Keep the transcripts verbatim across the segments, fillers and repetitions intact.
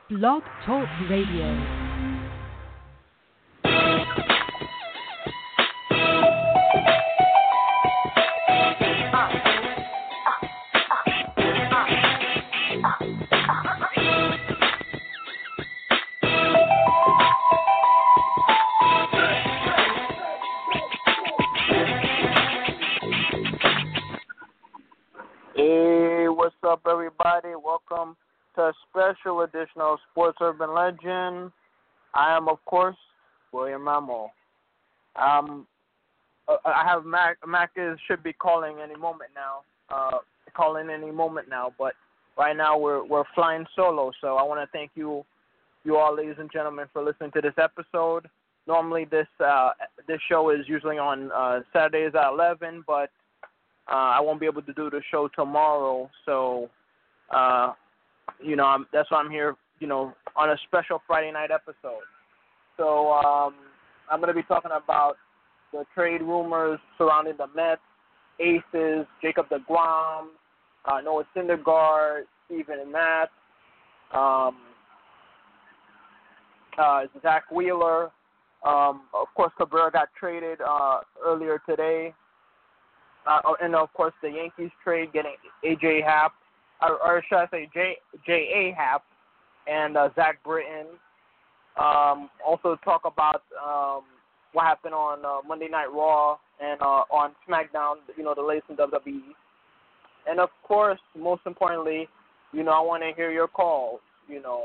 Blog Talk Radio. Hey, what's up, everybody? Welcome to a special edition of Sports Urban Legend. I am, of course, William Mamo. Um, uh, I have Mac. Mac is should be calling any moment now. Uh, calling any moment now, but right now we're we're flying solo. So I want to thank you, you all, ladies and gentlemen, for listening to this episode. Normally, this uh, this show is usually on uh, Saturdays at eleven, but Uh, I won't be able to do the show tomorrow, so, uh, you know, I'm, that's why I'm here, you know, on a special Friday night episode. So um, I'm going to be talking about the trade rumors surrounding the Mets, Aces, Jacob deGrom, uh, Noah Syndergaard, Steven Matt, um, uh, Zach Wheeler. Um, of course, Cabrera got traded uh, earlier today. Uh, oh, and of course the Yankees trade getting A J Happ, or, or should I say J J A Happ, and uh, Zach Britton. Um, also talk about um, what happened on uh, Monday Night Raw and uh, on SmackDown. You know, the latest in W W E. And of course, most importantly, you know, I want to hear your calls. You know,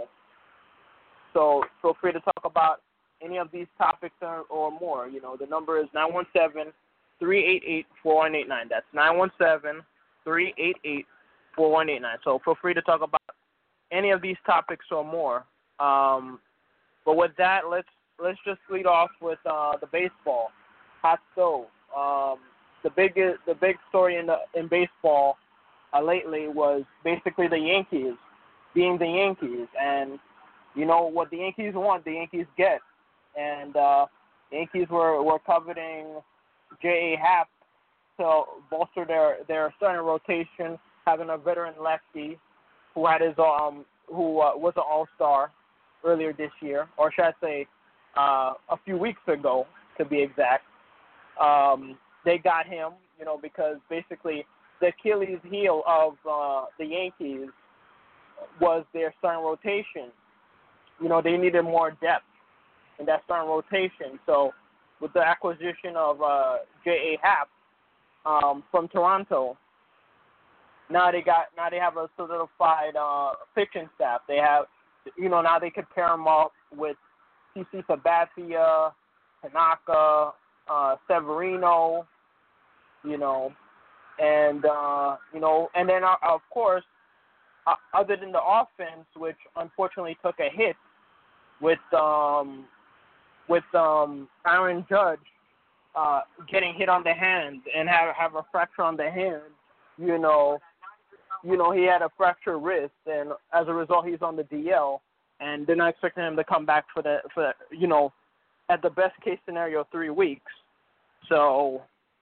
so feel free to talk about any of these topics or, or more. You know, the number is nine one seven. three eight eight, four one eight nine. That's nine one seven, three eight eight, four one eight nine. So feel free to talk about any of these topics or more. Um, but with that, let's let's just lead off with uh, the baseball. Hot stove. Um, the big the big story in the in baseball uh, lately was basically the Yankees being the Yankees, and you know what the Yankees want, the Yankees get, and uh, the Yankees were were coveting J A. Happ to bolster their, their starting rotation, having a veteran lefty who had his um who uh, was an All-Star earlier this year, or should I say, uh, a few weeks ago to be exact. Um, they got him, you know, because basically the Achilles heel of uh, the Yankees was their starting rotation. You know, they needed more depth in that starting rotation, so with the acquisition of uh, J A. Happ um, from Toronto, now they got now they have a solidified uh, pitching staff. They have, you know, now they can pair them up with C C Sabathia, Tanaka, uh, Severino, you know, and uh, you know, and then uh, of course, uh, other than the offense, which unfortunately took a hit with. Um, with um, Aaron Judge uh, getting hit on the hand and have have a fracture on the hand, you know, you know he had a fractured wrist, and as a result, he's on the D L, and they're not expecting him to come back for the for you know, at the best case scenario, three weeks. So,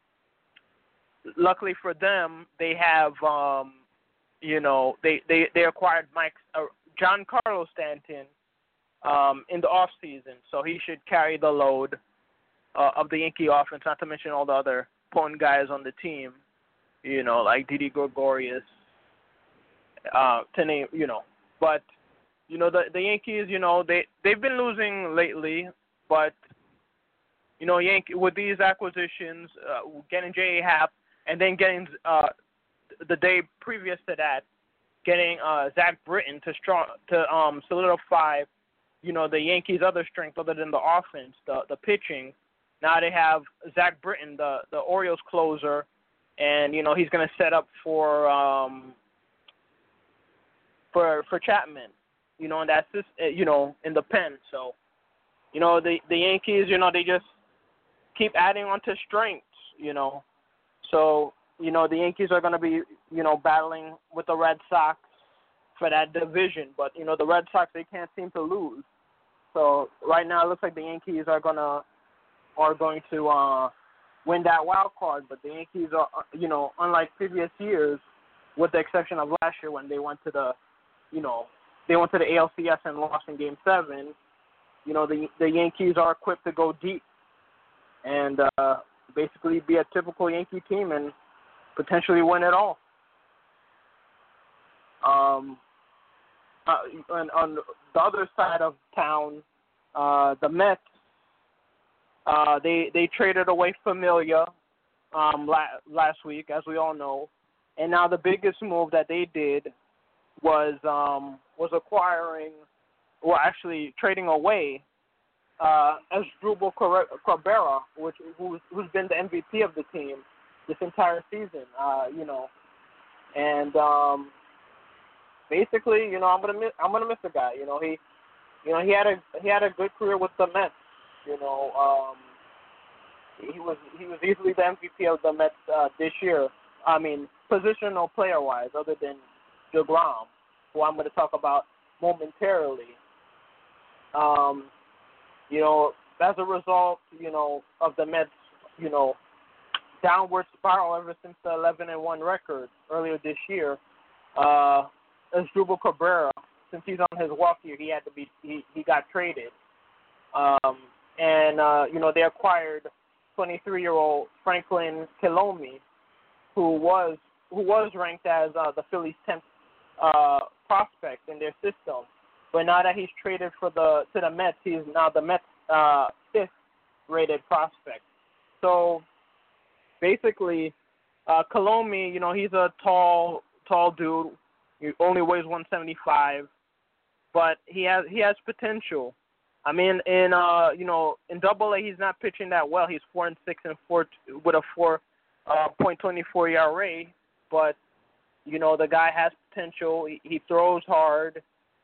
luckily for them, they have um, you know they they they acquired Mike uh, Giancarlo Stanton. Um, in the off season, so he should carry the load uh, of the Yankee offense. Not to mention all the other potent guys on the team, you know, like Didi Gregorius, uh, to name, you know. But you know, the the Yankees, you know, they they've been losing lately, but you know, Yankee with these acquisitions, uh, getting J A. Happ, and then getting uh, the day previous to that, getting uh, Zach Britton to strong to um, solidify. You know, the Yankees' other strength other than the offense, the the pitching. Now they have Zach Britton, the, the Orioles closer, and, you know, he's going to set up for um, for for Chapman, you know, and that's just, you know, in the pen. So, you know, the, the Yankees, you know, they just keep adding on to strengths, you know. So, you know, the Yankees are going to be, you know, battling with the Red Sox for that division. But, you know, the Red Sox, they can't seem to lose. So right now it looks like the Yankees are gonna are going to uh, win that wild card. But the Yankees are, you know, unlike previous years, with the exception of last year when they went to the, you know, they went to the A L C S and lost in Game Seven. You know, the the Yankees are equipped to go deep and uh, basically be a typical Yankee team and potentially win it all. Um, uh, and on the other side of town, uh, the Mets, uh, they they traded away Familia um, la- last week, as we all know, and now the biggest move that they did was um, was acquiring, or actually trading away, uh, Asdrubal Cabrera, which who's, who's been the M V P of the team this entire season. Uh, you know, and um, basically, you know, I'm gonna miss I'm gonna miss the guy. You know, he, you know, he had a he had a good career with the Mets. You know, um, he was he was easily the M V P of the Mets uh, this year. I mean, positional player wise, other than DeGrom, who I'm going to talk about momentarily. Um, you know, as a result, you know, of the Mets, you know, downward spiral ever since the eleven and one record earlier this year. Uh, Asdrubal Cabrera, since he's on his walk year, he had to be he, he got traded, um, and uh, you know they acquired twenty-three-year-old Franklin Kilome, who was who was ranked as uh, the Phillies' tenth uh, prospect in their system, but now that he's traded for the to the Mets, he's now the Mets' uh, fifth-rated prospect. So basically, uh, Kilome, you know, he's a tall, tall dude. He only weighs one seventy-five, but he has he has potential. I mean, in uh, you know, in Double A, he's not pitching that well. He's four and six and four with a four uh, point twenty four E R A, but you know, the guy has potential. He, he throws hard.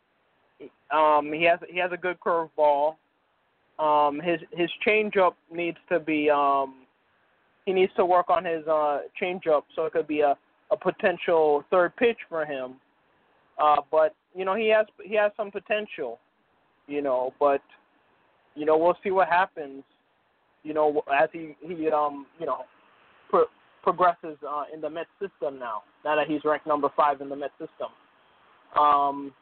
Um, he has he has a good curveball. Um, his his changeup needs to be um, he needs to work on his uh, changeup so it could be a, a potential third pitch for him. Uh, but you know, he has he has some potential. You know, but you know, we'll see what happens. You know, as he he um you know pro- progresses uh, in the Mets system now. Now that he's ranked number five in the Mets system. Um,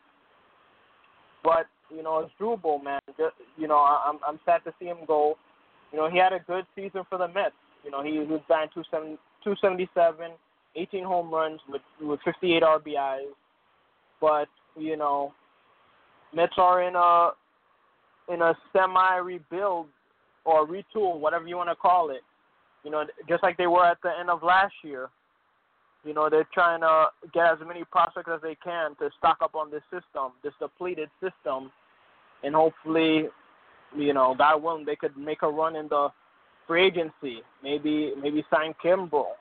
but you know, Asdrubal, man, just, you know, I, I'm I'm sad to see him go. You know, he had a good season for the Mets. You know, he was batting two seventy-seven, eighteen home runs with with fifty-eight R B Is. But you know, Mets are in a in a semi-rebuild or retool, whatever you want to call it. You know, just like they were at the end of last year. You know, they're trying to get as many prospects as they can to stock up on this system, this depleted system, and hopefully, you know, God willing, they could make a run in the free agency. Maybe maybe sign Kimbrel.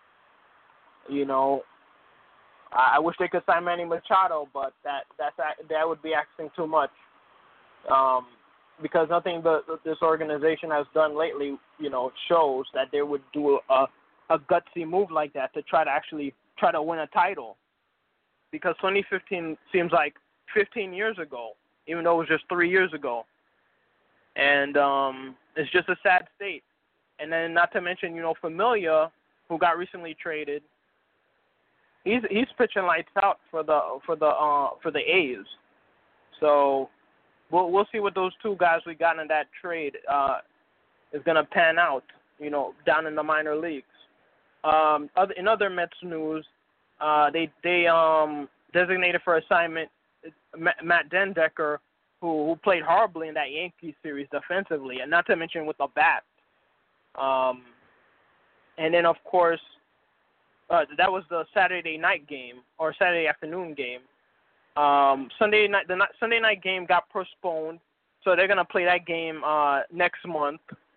You know, I, I wish they could sign Manny Machado, but that that's that would be asking too much. Um, because nothing that this organization has done lately, you know, shows that they would do a, a gutsy move like that to try to actually try to win a title. Because twenty fifteen seems like fifteen years ago, even though it was just three years ago. And um, it's just a sad state. And then not to mention, you know, Familia, who got recently traded, he's he's pitching lights out for the for the uh, for the A's. So we'll we'll see what those two guys we got in that trade uh, is going to pan out, you know, down in the minor leagues. Um, other, in other Mets news, uh, they they um, designated for assignment Matt Dendecker, who who played horribly in that Yankees series defensively, and not to mention with the bat. Um, and then of course, uh, that was the Saturday night game or Saturday afternoon game. Um, Sunday night, the Sunday night game got postponed, so they're gonna play that game uh, next month.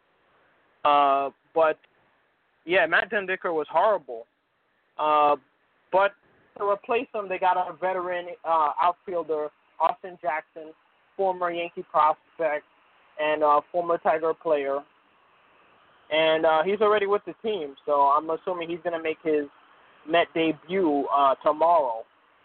Uh, but yeah, Matt Dendecker was horrible. Uh, but to replace him, they got a veteran uh, outfielder, Austin Jackson, former Yankee prospect and uh, former Tiger player, and uh, he's already with the team. So I'm assuming he's gonna make his Met debut uh, tomorrow.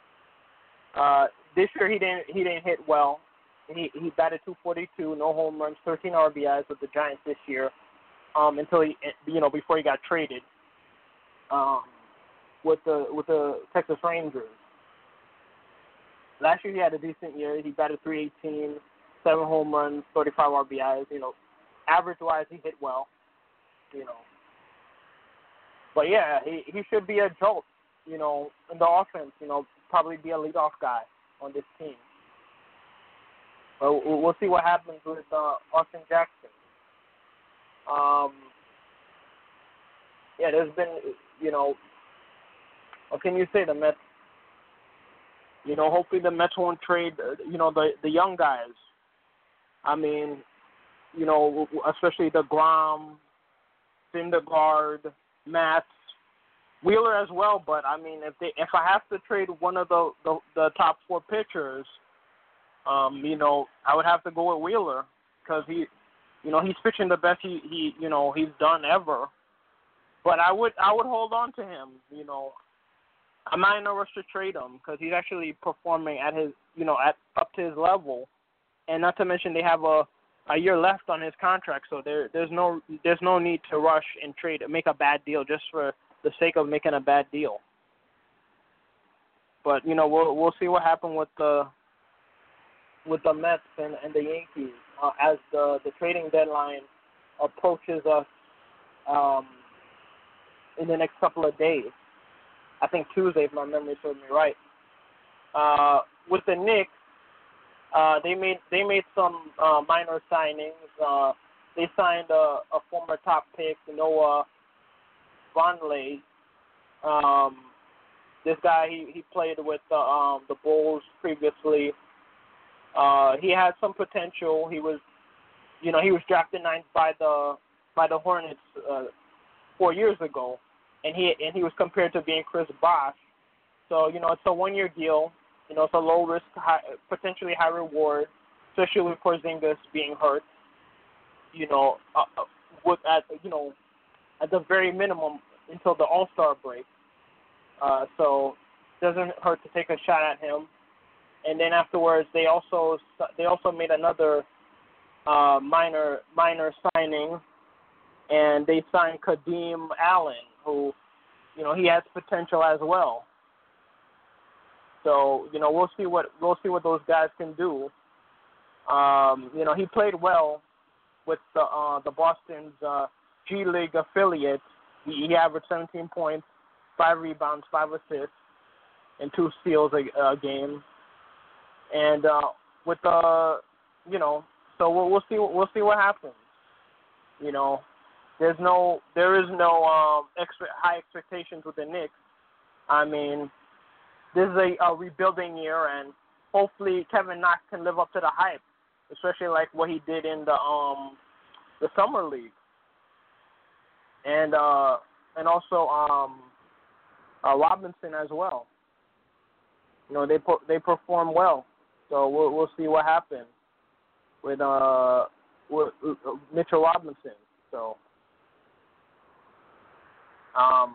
Uh, this year he didn't he didn't hit well. He he batted two forty-two, no home runs, thirteen R B Is with the Giants this year. Um, until he you know before he got traded um, with the with the Texas Rangers. last year he had a decent year. He batted three eighteen, seven home runs, thirty-five R B Is. You know, average-wise, he hit well. You know. But, yeah, he, he should be a jolt, you know, in the offense. You know, probably be a leadoff guy on this team. But we'll see what happens with uh, Austin Jackson. Um, yeah, there's been, you know, what can you say? The Mets, you know, hopefully the Mets won't trade, you know, the the young guys. I mean, you know, especially the Grom, Syndergaard, Matz, Wheeler as well. But I mean, if they if I have to trade one of the the, the top four pitchers, um, you know, I would have to go with Wheeler because he, you know, he's pitching the best he, he you know he's done ever. But I would I would hold on to him. You know, I'm not in a rush to trade him because he's actually performing at his you know at up to his level, and not to mention they have a a year left on his contract, so there there's no there's no need to rush and trade make a bad deal just for the sake of making a bad deal. But you know we'll we'll see what happens with the with the Mets and, and the Yankees uh, as the the trading deadline approaches us um, in the next couple of days. I think Tuesday, if my memory serves me right. Uh, with the Knicks. Uh, they made they made some uh, minor signings. Uh, they signed a, a former top pick, Noah Vonleh. Um, this guy he, he played with the um, the Bulls previously. Uh, he had some potential. He was, you know, he was drafted ninth by the by the Hornets uh, four years ago, and he and he was compared to being Chris Bosh. So you know, it's a one year deal. You know, it's a low risk, high, potentially high reward, especially with Porzingis being hurt. You know, uh, with at you know, at the very minimum until the All Star break. Uh, so it doesn't hurt to take a shot at him. And then afterwards, they also they also made another uh, minor minor signing, and they signed Kadeem Allen, who, you know, he has potential as well. So, you know, we'll see what we'll see what those guys can do. Um, you know, he played well with the uh, the Boston's uh, G League affiliate. He, he averaged seventeen points, five rebounds, five assists, and two steals a, a game. And uh, with the, you know, so we'll, we'll see we'll see what happens. You know, there's no there is no um, extra high expectations with the Knicks. I mean, this is a, a rebuilding year, and hopefully Kevin Knox can live up to the hype, especially like what he did in the um the summer league, and uh and also um uh, Robinson as well. You know, they per- they perform well, so we'll we'll see what happens with uh with uh, Mitchell Robinson. So um.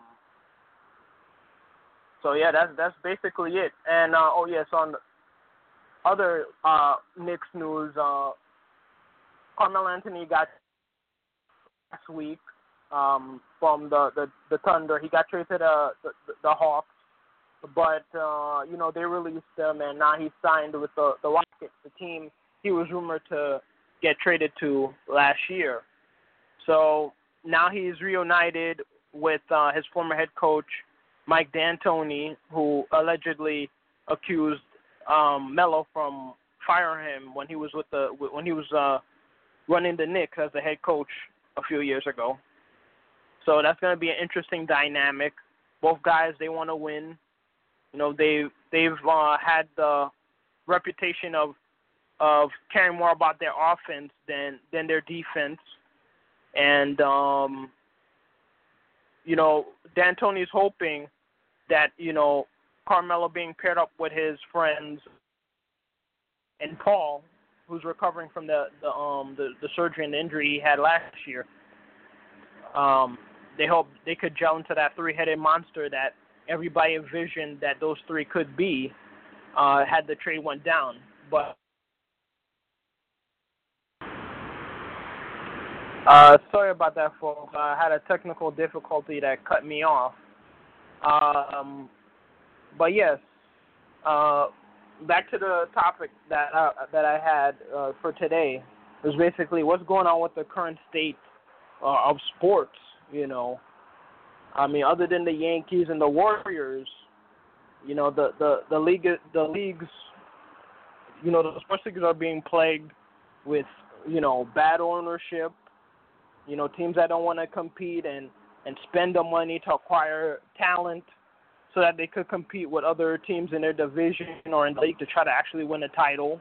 So yeah, that's that's basically it. And uh, oh yes, on other uh, Knicks news, uh, Carmelo Anthony got last week um, from the, the, the Thunder. He got traded to the the, the Hawks, but uh, you know they released him, and now he's signed with the the Rockets, the team he was rumored to get traded to last year. So now he's reunited with uh, his former head coach, Mike D'Antoni, who allegedly accused um, Melo from firing him when he was with the when he was uh, running the Knicks as the head coach a few years ago. So that's going to be an interesting dynamic. Both guys, they want to win. You know, they they've uh, had the reputation of of caring more about their offense than than their defense, and um, you know, D'Antoni's hoping that, you know, Carmelo being paired up with his friends and Paul, who's recovering from the the um the, the surgery and the injury he had last year. Um, they hope they could gel into that three-headed monster that everybody envisioned that those three could be uh, had the trade went down. But uh, sorry about that, folks. I had a technical difficulty that cut me off. Um, but yes, uh, back to the topic that uh, that I had uh, for today was basically what's going on with the current state uh, of sports. You know, I mean, other than the Yankees and the Warriors, you know, the the the league the leagues, you know, the sports leagues are being plagued with, you know, bad ownership. You know, teams that don't want to compete and and spend the money to acquire talent so that they could compete with other teams in their division or in the league to try to actually win a title.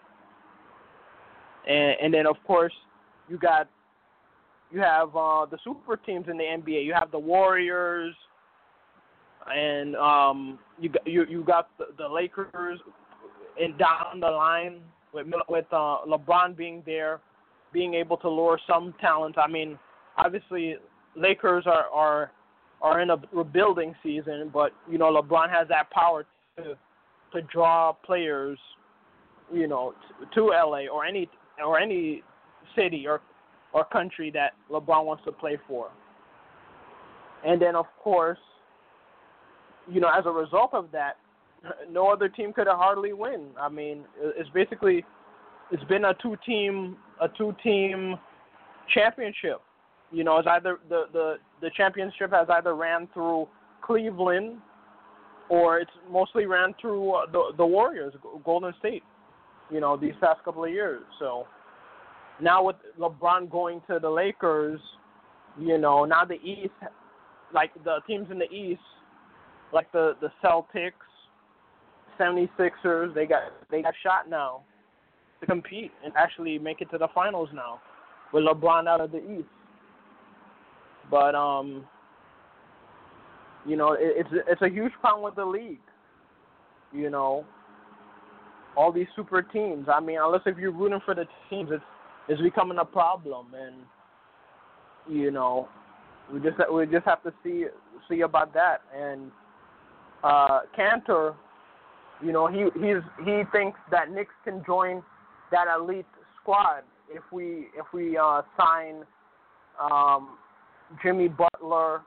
And, and then, of course, you got you have uh, the super teams in the N B A. You have the Warriors, and um, you got, you you got the, the Lakers, and down the line with with uh, LeBron being there, being able to lure some talent. I mean, obviously, Lakers are are are in a rebuilding season, but you know LeBron has that power to to draw players, you know, to, to L A or any or any city or or country that LeBron wants to play for. And then of course, you know, as a result of that, no other team could hardly win. I mean, it's basically it's been a two team a two team championship. You know, it's either the, the, the championship has either ran through Cleveland or it's mostly ran through uh, the the Warriors, Golden State, you know, these past couple of years. So now with LeBron going to the Lakers, you know, now the East, like the teams in the East, like the, the Celtics, seventy-sixers, they got they got shot now to compete and actually make it to the finals now with LeBron out of the East. But um, you know, it, it's it's a huge problem with the league. You know, all these super teams. I mean, unless if you're rooting for the teams, it's it's becoming a problem, and you know, we just we just have to see see about that. And uh, Cantor, you know, he he's he thinks that Knicks can join that elite squad if we if we uh, sign um, Jimmy Butler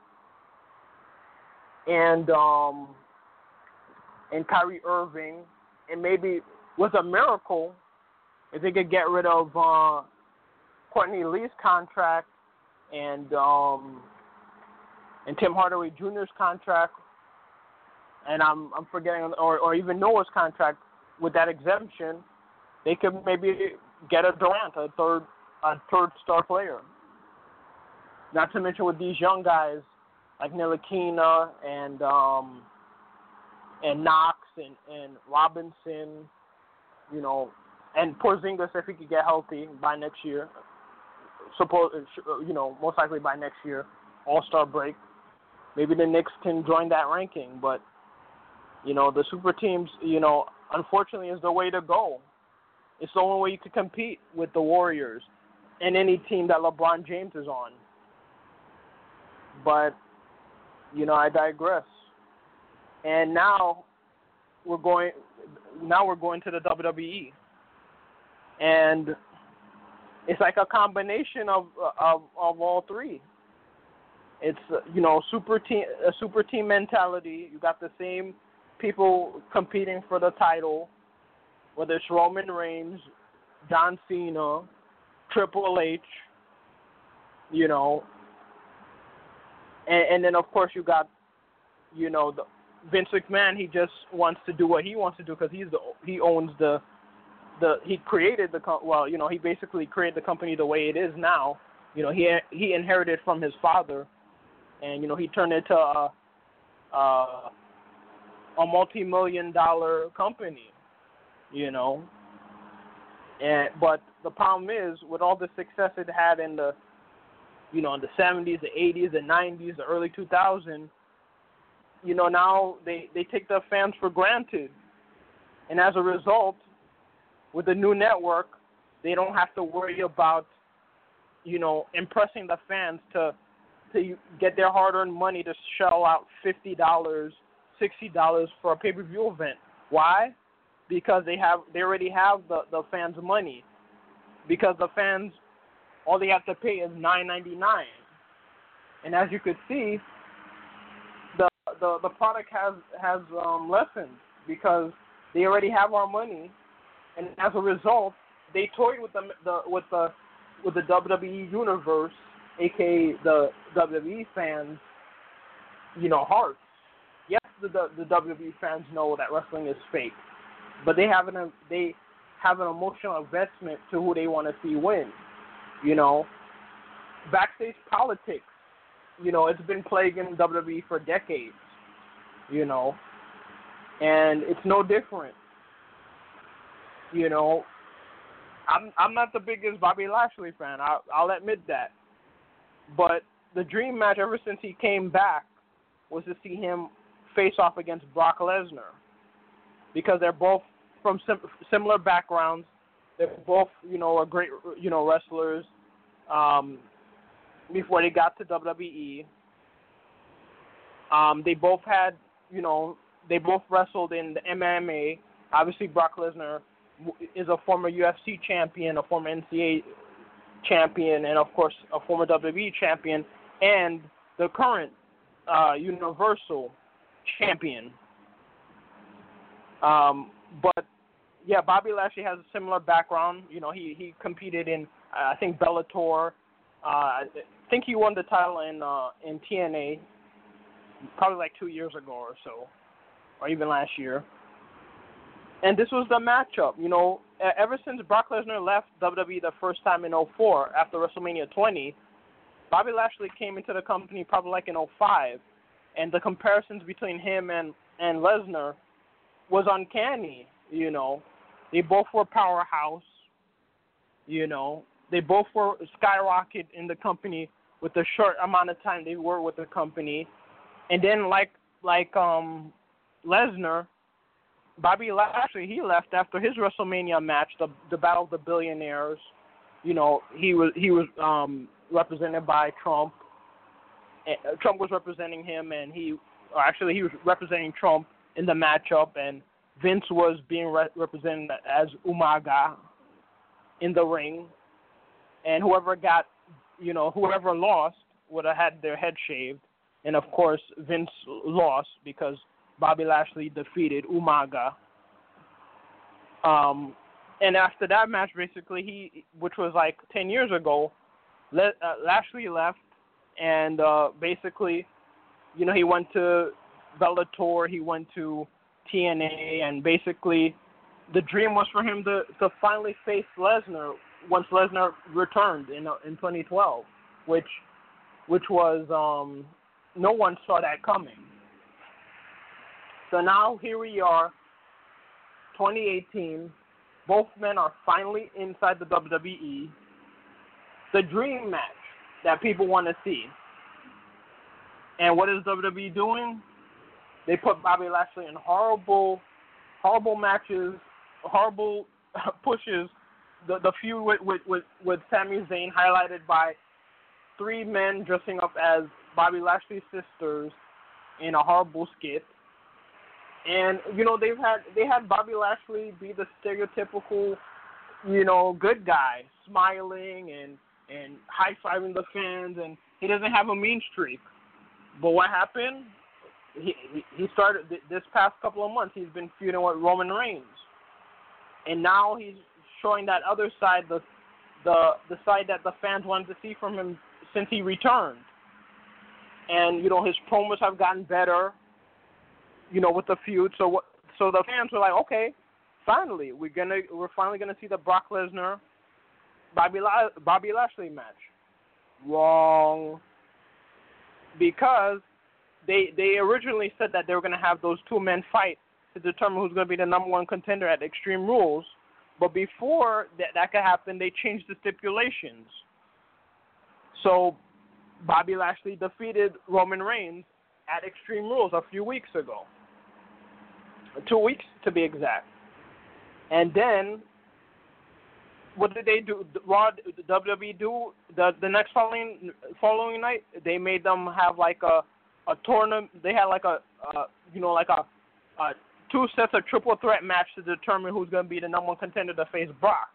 and um, and Kyrie Irving, and maybe with a miracle, if they could get rid of uh, Courtney Lee's contract and um, and Tim Hardaway Junior's contract, and I'm I'm forgetting, or or even Noah's contract with that exemption, they could maybe get a Durant, a third a third star player. Not to mention with these young guys like Ntilikina and um, and Knox and, and Robinson, you know, and Porzingis if he could get healthy by next year. Suppose you know, most likely by next year, All-Star break. Maybe the Knicks can join that ranking, but you know, the super teams, you know, unfortunately is the way to go. It's the only way you can compete with the Warriors and any team that LeBron James is on. But, you know, I digress. And now we're going now we're going to the W W E. And it's like a combination of of, of all three. It's, you know, super team a super team mentality. You got the same people competing for the title, whether it's Roman Reigns, John Cena, Triple H, you know, and, and then of course you got, you know, the Vince McMahon. He just wants to do what he wants to do because he's the he owns the the he created the co- well, you know, he basically created the company the way it is now. You know, he he inherited from his father, and you know he turned it to a a, a multi-million dollar company. You know, and but the problem is with all the success it had in the, you know, in the seventies, the eighties, the nineties, the early two thousands, you know, now they, they take the fans for granted, and as a result, with the new network, they don't have to worry about, you know, impressing the fans to to get their hard-earned money to shell out fifty dollars, sixty dollars for a pay-per-view event. Why? Because they have they already have the, the fans' money. Because the fans, all they have to pay is nine ninety-nine. And as you could see, the the, the product has has um, lessened because They already have our money, and as a result, they toyed with the, the with the with the W W E universe, aka the W W E fans, you know, hearts. Yes, the the, the W W E fans know that wrestling is fake, but they have an they have an emotional investment to who they want to see win. You know, backstage politics. You know, it's been plaguing W W E for decades. You know, and it's no different. You know, I'm I'm not the biggest Bobby Lashley fan. I, I'll admit that. But the dream match ever since he came back was to see him face off against Brock Lesnar, because they're both from sim- similar backgrounds. They're both, you know, are great, you know, wrestlers. Um, before they got to W W E, um, they both had, you know, they both wrestled in the M M A. Obviously, Brock Lesnar is a former U F C champion, a former N C A A champion, and of course a former W W E champion, and the current uh, Universal champion. Um, but yeah, Bobby Lashley has a similar background. You know, he he competed in uh, I think Bellator. Uh, I think he won the title in uh, in T N A probably like two years ago or so, or even last year. And this was the matchup, you know, ever since Brock Lesnar left W W E the first time in oh four after WrestleMania twenty, Bobby Lashley came into the company probably like in oh five, and the comparisons between him and, and Lesnar was uncanny, you know. They both were powerhouse, you know. They both were skyrocketed in the company with the short amount of time they were with the company. And then like like um Lesnar, Bobby Lashley, he left after his WrestleMania match, the the Battle of the Billionaires. You know, he was he was um, represented by Trump. Uh, Trump was representing him, and he, or actually, he was representing Trump in the matchup, and Vince was being re- represented as Umaga in the ring. And whoever got, you know, whoever lost would have had their head shaved. And of course, Vince lost because Bobby Lashley defeated Umaga. Um, and after that match, basically, he, which was like ten years ago, Le- uh, Lashley left, and uh, basically, you know, he went to Bellator, he went to T N A, and basically, the dream was for him to, to finally face Lesnar once Lesnar returned in uh, in twenty twelve, which which was um, no one saw that coming. So now here we are, twenty eighteen. Both men are finally inside the W W E. The dream match that people want to see. And what is W W E doing? They put Bobby Lashley in horrible, horrible matches, horrible pushes. The the feud with with with, with Sami Zayn, highlighted by three men dressing up as Bobby Lashley's sisters in a horrible skit. And you know they've had they had Bobby Lashley be the stereotypical, you know, good guy, smiling and and high fiving the fans, and he doesn't have a mean streak. But what happened? He he started this past couple of months. He's been feuding with Roman Reigns, and now he's showing that other side, the the the side that the fans wanted to see from him since he returned. And you know his promos have gotten better, you know, with the feud. So what? So the fans were like, okay, finally we're gonna we're finally gonna see the Brock Lesnar Bobby La- Bobby Lashley match. Wrong, because they they originally said that they were gonna have those two men fight to determine who's gonna be the number one contender at Extreme Rules. But before that, that could happen, they changed the stipulations. So Bobby Lashley defeated Roman Reigns at Extreme Rules a few weeks ago. Two weeks to be exact. And then, what did they do? Raw, W W E do the the next following following night? They made them have like a a tournament. They had like a, a you know like a, a two sets of triple threat match to determine who's going to be the number one contender to face Brock.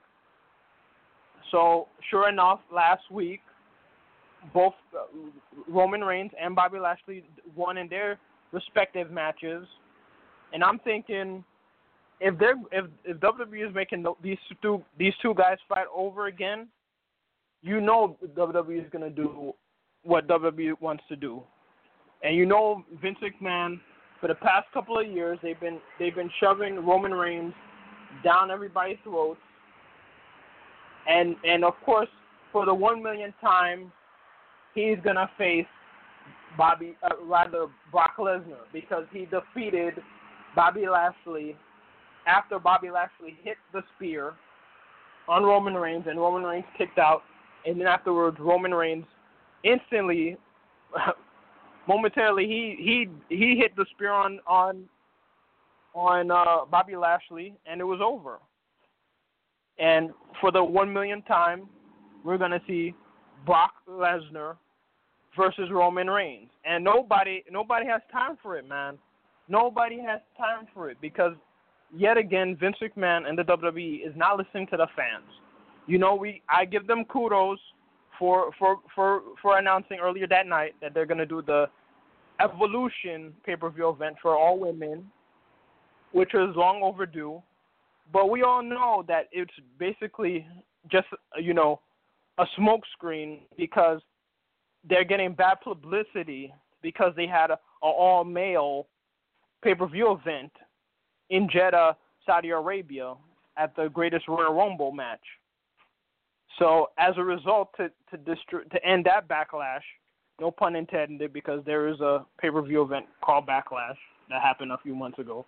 So sure enough, last week, both uh, Roman Reigns and Bobby Lashley won in their respective matches. And I'm thinking, if they're if if W W E is making these two these two guys fight over again, you know W W E is gonna do what W W E wants to do, and you know Vince McMahon for the past couple of years they've been they've been shoving Roman Reigns down everybody's throats, and and of course for the one millionth time he's gonna face Bobby uh, rather Brock Lesnar because he defeated Bobby Lashley after Bobby Lashley hit the spear on Roman Reigns and Roman Reigns kicked out, and then afterwards Roman Reigns instantly, momentarily, he he he hit the spear on on on uh, Bobby Lashley, and it was over. And for the one millionth time, we're gonna see Brock Lesnar versus Roman Reigns, and nobody nobody has time for it, man. Nobody has time for it because yet again, Vince McMahon and the W W E is not listening to the fans. You know, we I give them kudos for for for, for announcing earlier that night that they're going to do the Evolution pay-per-view event for all women, which was long overdue. But we all know that it's basically just, you know, a smokescreen because they're getting bad publicity because they had a, a all-male pay-per-view event in Jeddah, Saudi Arabia, at the Greatest Royal Rumble match. So as a result, to to, distri- to end that backlash, no pun intended, because there is a pay-per-view event called Backlash that happened a few months ago.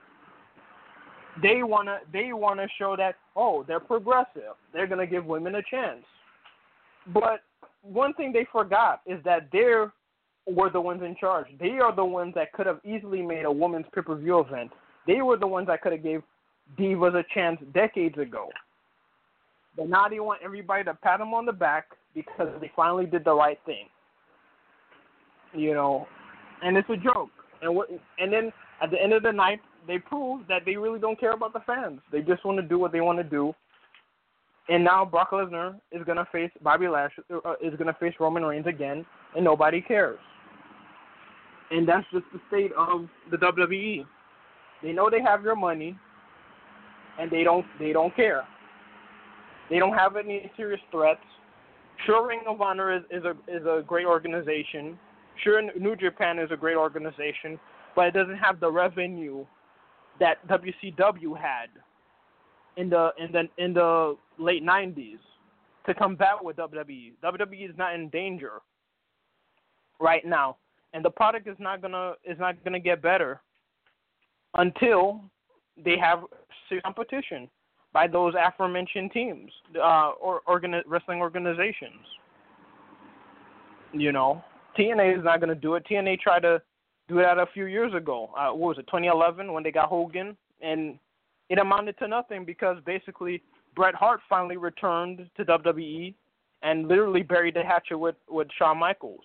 They wanna they wanna show that, oh, they're progressive. They're gonna give women a chance. But one thing they forgot is that they were the ones in charge. They are the ones that could have easily made a women's pay-per-view event. They were the ones that could have gave divas a chance decades ago. But now they want everybody to pat them on the back because they finally did the right thing. You know, and it's a joke. And what? And then at the end of the night, they prove that they really don't care about the fans. They just want to do what they want to do. And now Brock Lesnar is gonna face Bobby Lashley, uh, is gonna face Roman Reigns again, and nobody cares. And that's just the state of the W W E. They know they have your money, and they don't they don't care. They don't have any serious threats. Sure, Ring of Honor is, is a is a great organization. Sure, New Japan is a great organization, but it doesn't have the revenue that W C W had in the in the in the late nineties to combat with W W E. W W E is not in danger right now, and the product is not gonna is not gonna get better until they have serious competition by those aforementioned teams uh, or organi- wrestling organizations. You know, T N A is not going to do it. T N A tried to do that a few years ago. Uh, what was it, twenty eleven, when they got Hogan? And it amounted to nothing because basically Bret Hart finally returned to W W E and literally buried the hatchet with, with Shawn Michaels.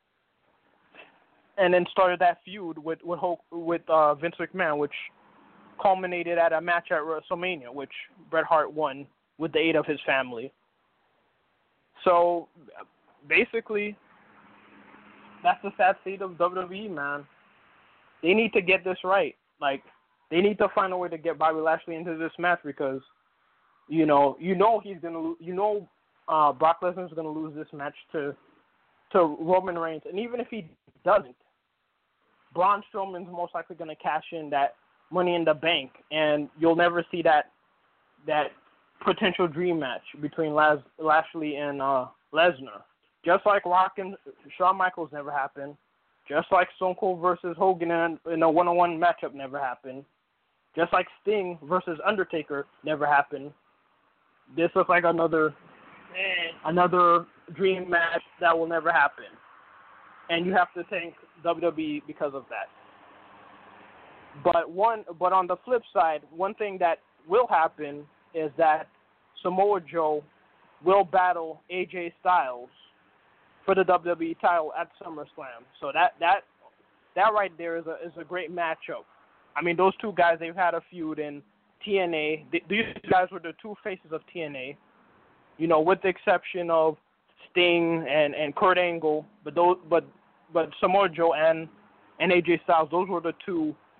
And then started that feud with with, Hulk, with uh, Vince McMahon, which culminated at a match at WrestleMania, which Bret Hart won with the aid of his family. So basically, that's the sad state of W W E, man. They need to get this right. Like, they need to find a way to get Bobby Lashley into this match because, you know, you know he's gonna, lo- you know, uh, Brock Lesnar's gonna lose this match to to Roman Reigns, and even if he doesn't, Braun Strowman's most likely gonna cash in that Money in the Bank, and you'll never see that that potential dream match between Las, Lashley and uh, Lesnar. Just like Rock and Shawn Michaels never happened. Just like Stone Cold versus Hogan in, in a one-on-one matchup never happened. Just like Sting versus Undertaker never happened. This looks like another another dream match that will never happen. And you have to thank W W E because of that. But one, but on the flip side, one thing that will happen is that Samoa Joe will battle A J Styles for the W W E title at SummerSlam. So that that that right there is a is a great matchup. I mean, those two guys, they've had a feud in T N A. These guys were the two faces of T N A. You know, with the exception of Sting and, and Kurt Angle, but those but but Samoa Joe and and A J Styles, those were the two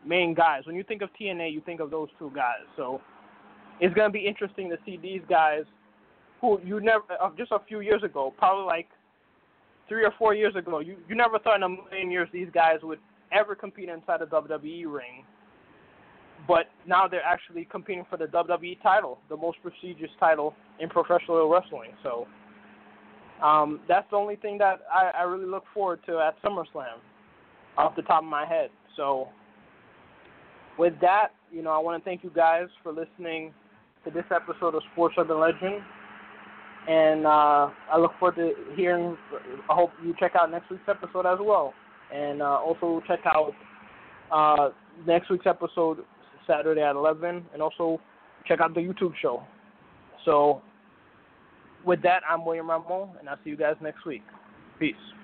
main guys. When you think of T N A, you think of those two guys. So it's going to be interesting to see these guys who you never, uh, just a few years ago, probably like three or four years ago, you, you never thought in a million years these guys would ever compete inside a W W E ring. But now they're actually competing for the W W E title, the most prestigious title in professional wrestling. So um, that's the only thing that I, I really look forward to at SummerSlam off the top of my head. So with that, you know, I want to thank you guys for listening to this episode of Sports Urban Legend. And uh, I look forward to hearing, I hope you check out next week's episode as well. And uh, also check out uh, next week's episode Saturday at eleven, and also check out the YouTube show. So with that, I'm William Ramon, and I'll see you guys next week. Peace.